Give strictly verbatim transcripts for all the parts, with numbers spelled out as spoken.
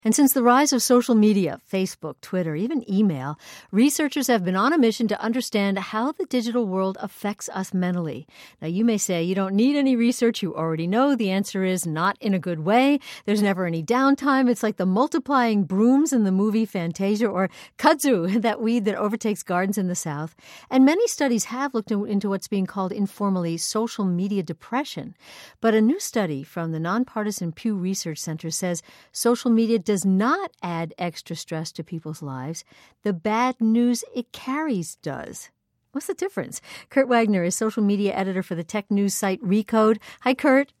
And since the rise of social media, Facebook, Twitter, even email, researchers have been on a mission to understand how the digital world affects us mentally. Now, you may say you don't need any research. You already know the answer is not in a good way. There's never any downtime. It's like the multiplying brooms in the movie Fantasia or kudzu, that weed that overtakes gardens in the South. And many studies have looked into what's being called informally social media depression. But a new study from the nonpartisan Pew Research Center says social media does not add extra stress to people's lives. The bad news it carries does. What's the difference? Kurt Wagner is social media editor for the tech news site Recode. Hi, Kurt.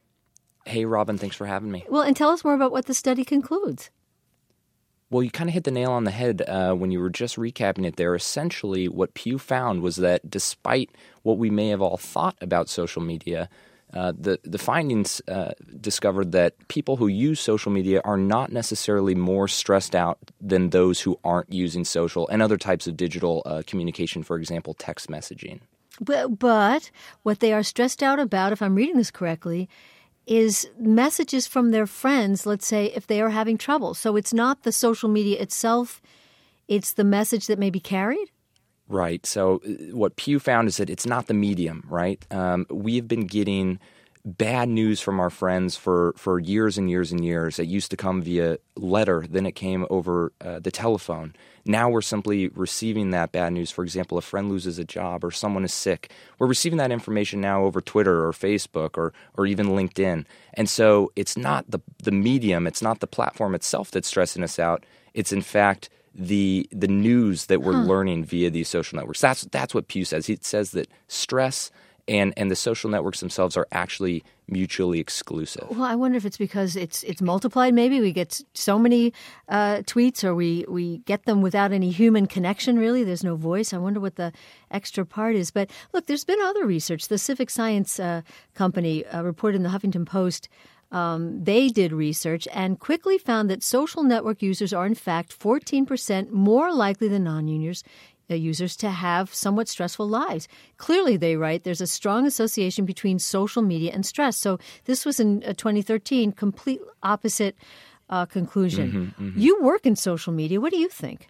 Hey, Robin. Thanks for having me. Well, and tell us more about what the study concludes. Well, you kind of hit the nail on the head uh, when you were just recapping it there. Essentially, what Pew found was that despite what we may have all thought about social media, Uh, the, the findings uh, discovered that people who use social media are not necessarily more stressed out than those who aren't using social and other types of digital uh, communication, for example, text messaging. But, but what they are stressed out about, if I'm reading this correctly, is messages from their friends, let's say, if they are having trouble. So it's not the social media itself, it's the message that may be carried? Right. So what Pew found is that it's not the medium, right? Um, we've been getting bad news from our friends for, for years and years and years. It used to come via letter, then it came over uh, the telephone. Now we're simply receiving that bad news. For example, a friend loses a job or someone is sick. We're receiving that information now over Twitter or Facebook or or even LinkedIn. And so it's not the the medium, it's not the platform itself that's stressing us out. It's in fact the the news that we're huh. learning via these social networks. That's that's what Pew says. He says that stress and and the social networks themselves are actually mutually exclusive. Well, I wonder if it's because it's it's multiplied. Maybe we get so many uh, tweets, or we, we get them without any human connection, really. There's no voice. I wonder what the extra part is. But look, there's been other research. The Civic Science uh, Company uh, reported in the Huffington Post. Um, they did research and quickly found that social network users are, in fact, fourteen percent more likely than non-users uh, users to have somewhat stressful lives. Clearly, they write, there's a strong association between social media and stress. So this was in uh, twenty thirteen, complete opposite uh, conclusion. Mm-hmm, mm-hmm. You work in social media. What do you think?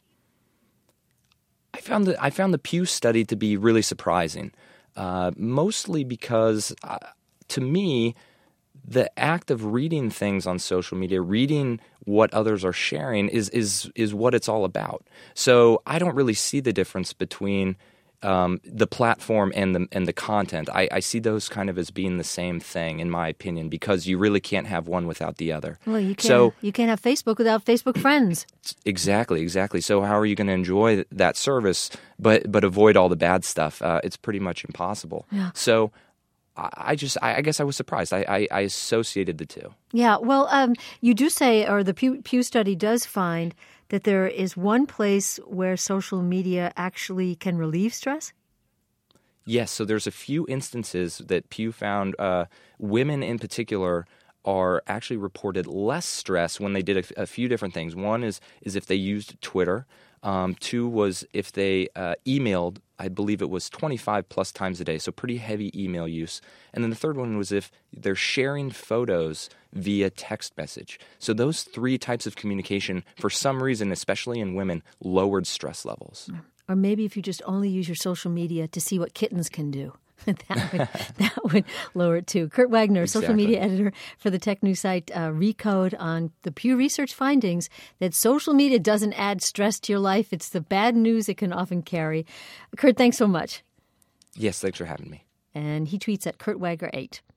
I found the, I found the Pew study to be really surprising, uh, mostly because, uh, to me, the act of reading things on social media, reading what others are sharing is is is what it's all about. So I don't really see the difference between um, the platform and the and the content. I, I see those kind of as being the same thing, in my opinion, because you really can't have one without the other. Well, you can't. So, you can't have Facebook without Facebook friends. Exactly, exactly. So how are you going to enjoy that service, but but avoid all the bad stuff? Uh, it's pretty much impossible. Yeah. So. I just, I guess I was surprised. I, I, I associated the two. Yeah, well, um, you do say, or the Pew, Pew study does find that there is one place where social media actually can relieve stress? Yes, so there's a few instances that Pew found uh, women in particular are actually reported less stress when they did a, a few different things. One is is if they used Twitter. Um, two was if they uh, emailed, I believe it was twenty-five plus times a day, so pretty heavy email use. And then the third one was if they're sharing photos via text message. So those three types of communication, for some reason, especially in women, lowered stress levels. Or maybe if you just only use your social media to see what kittens can do. that, would, that would lower it too. Kurt Wagner, exactly. social media editor for the tech news site uh, Recode, on the Pew Research findings that social media doesn't add stress to your life. It's the bad news it can often carry. Kurt, thanks so much. Yes, thanks for having me. And he tweets at Kurt Wagner eight.